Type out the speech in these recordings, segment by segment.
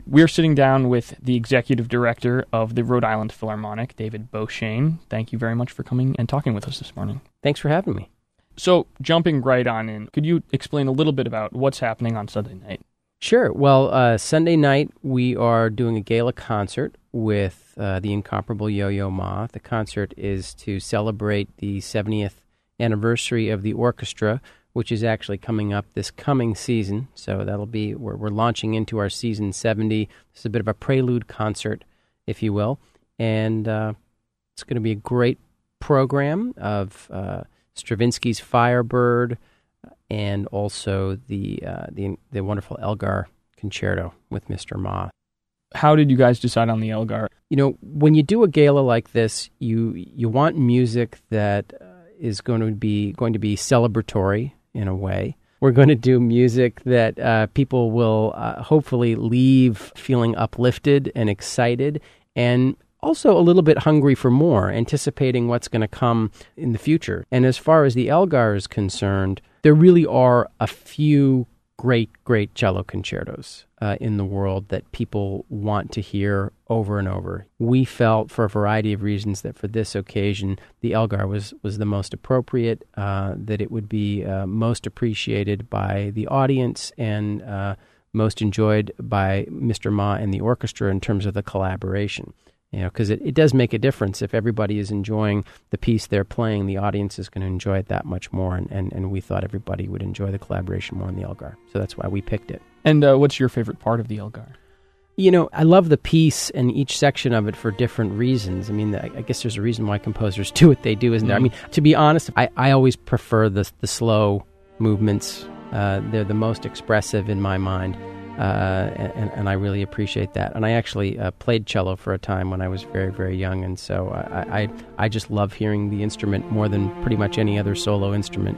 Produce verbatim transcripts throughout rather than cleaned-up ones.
We're sitting down with the executive director of the Rhode Island Philharmonic, David Beauchesne. Thank you very much for coming and talking with us this morning. Thanks for having me. So, jumping right on in, could you explain a little bit about what's happening on Sunday night? Sure. Well, uh, Sunday night we are doing a gala concert with uh, the incomparable Yo-Yo Ma. The concert is to celebrate the seventieth anniversary of the orchestra, which is actually coming up this coming season. So that'll be, we're, we're launching into our season seventy. This is a bit of a prelude concert, if you will. And uh, it's going to be a great program of uh, Stravinsky's Firebird, and also the uh, the the wonderful Elgar Concerto with Mister Ma. How did you guys decide on the Elgar? You know, when you do a gala like this, you you want music that uh, is going to be going to be celebratory in a way. We're going to do music that uh, people will uh, hopefully leave feeling uplifted and excited, and also a little bit hungry for more, anticipating what's going to come in the future. And as far as the Elgar is concerned, there really are a few great, great cello concertos uh, in the world that people want to hear over and over. We felt, for a variety of reasons, that for this occasion, the Elgar was, was the most appropriate, uh, that it would be uh, most appreciated by the audience and uh, most enjoyed by Mister Ma and the orchestra in terms of the collaboration. You know, because it, it does make a difference. If everybody is enjoying the piece they're playing, the audience is going to enjoy it that much more, and, and, and we thought everybody would enjoy the collaboration more in the Elgar. So that's why we picked it. And uh, what's your favorite part of the Elgar? You know, I love the piece and each section of it for different reasons. I mean, I, I guess there's a reason why composers do what they do, isn't there? Mm. I mean, to be honest, I, I always prefer the, the slow movements. Uh, they're the most expressive in my mind. Uh, and, and I really appreciate that. And I actually uh, played cello for a time when I was very, very young, and so I, I, I just love hearing the instrument more than pretty much any other solo instrument.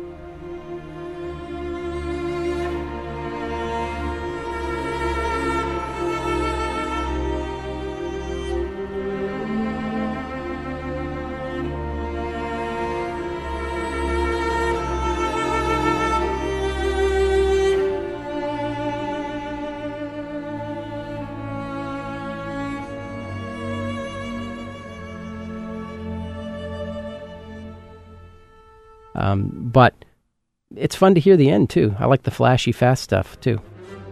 Um, but it's fun to hear the end, too. I like the flashy, fast stuff, too.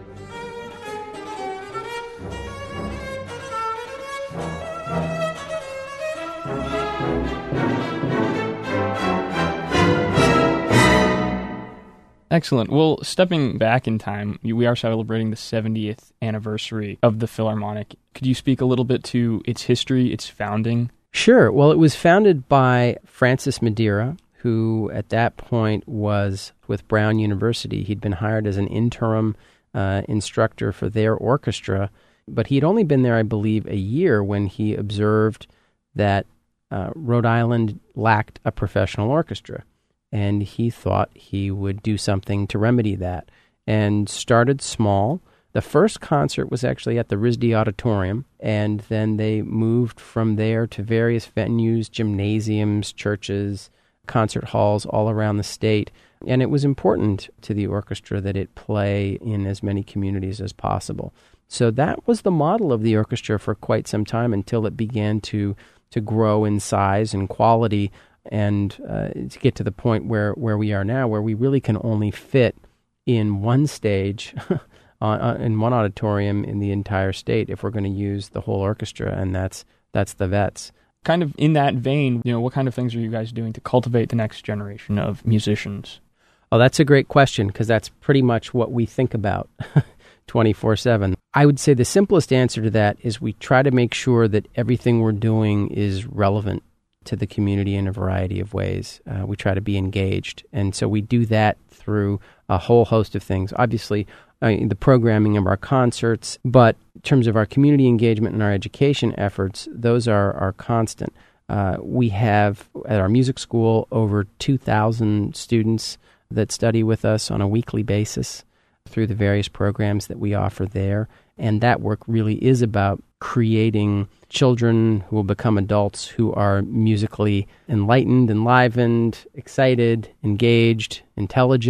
Excellent. Well, stepping back in time, we are celebrating the seventieth anniversary of the Philharmonic. Could you speak a little bit to its history, its founding? Sure. Well, it was founded by Francis Madeira, who at that point was with Brown University. He'd been hired as an interim uh, instructor for their orchestra, but he had only been there, I believe, a year when he observed that uh, Rhode Island lacked a professional orchestra, and he thought he would do something to remedy that, and started small. The first concert was actually at the R I S D Auditorium, and then they moved from there to various venues, gymnasiums, churches, concert halls all around the state. And it was important to the orchestra that it play in as many communities as possible. So that was the model of the orchestra for quite some time until it began to to grow in size and quality, and uh, to get to the point where, where we are now, where we really can only fit in one stage on, on, in one auditorium in the entire state if we're going to use the whole orchestra, and that's that's the Vets. Kind of in that vein, you know, what kind of things are you guys doing to cultivate the next generation of musicians? Oh, that's a great question, because that's pretty much what we think about twenty-four seven. I would say the simplest answer to that is we try to make sure that everything we're doing is relevant to the community in a variety of ways. Uh, we try to be engaged, and so we do that through a whole host of things. Obviously, uh, the programming of our concerts, but in terms of our community engagement and our education efforts, those are, are constant. Uh, we have, at our music school, over two thousand students that study with us on a weekly basis through the various programs that we offer there. And that work really is about creating children who will become adults who are musically enlightened, enlivened, excited, engaged, intelligent,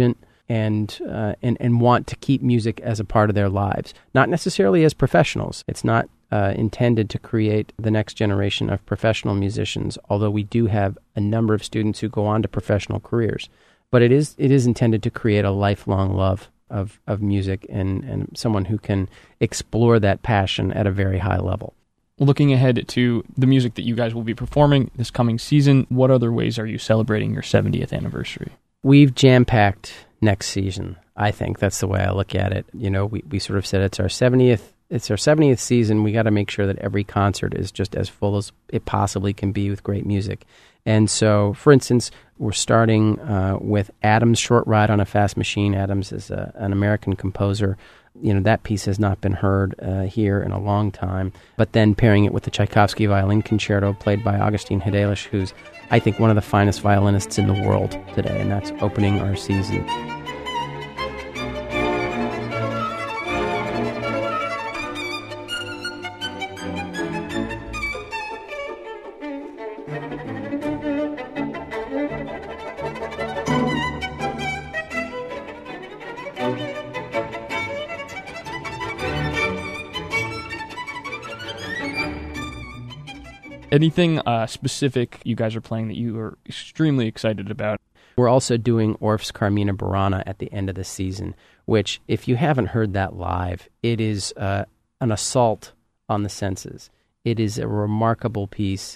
and, uh, and and want to keep music as a part of their lives, not necessarily as professionals. It's not uh, intended to create the next generation of professional musicians, although we do have a number of students who go on to professional careers. But it is it is intended to create a lifelong love of, of music and, and someone who can explore that passion at a very high level. Looking ahead to the music that you guys will be performing this coming season, what other ways are you celebrating your seventieth anniversary? We've jam-packed next season. I think that's the way I look at it. You know, we, we sort of said it's our seventieth it's our seventieth season. We got to make sure that every concert is just as full as it possibly can be with great music. And so, for instance, we're starting uh, with Adams' Short Ride on a Fast Machine. Adams is a, an American composer. You know, that piece has not been heard uh, here in a long time. But then pairing it with the Tchaikovsky Violin Concerto played by Augustin Hidelish, who's, I think, one of the finest violinists in the world today, and that's opening our season. Anything uh, specific you guys are playing that you are extremely excited about? We're also doing Orff's Carmina Burana at the end of the season, which, if you haven't heard that live, it is uh, an assault on the senses. It is a remarkable piece.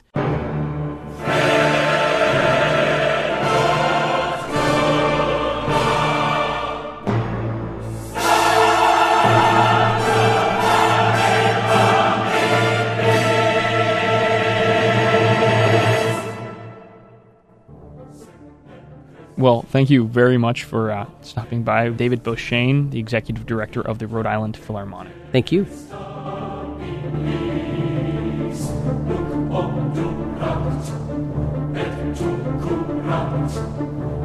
Well, thank you very much for uh, stopping by. David Beauchesne, the Executive Director of the Rhode Island Philharmonic. Thank you. Look on to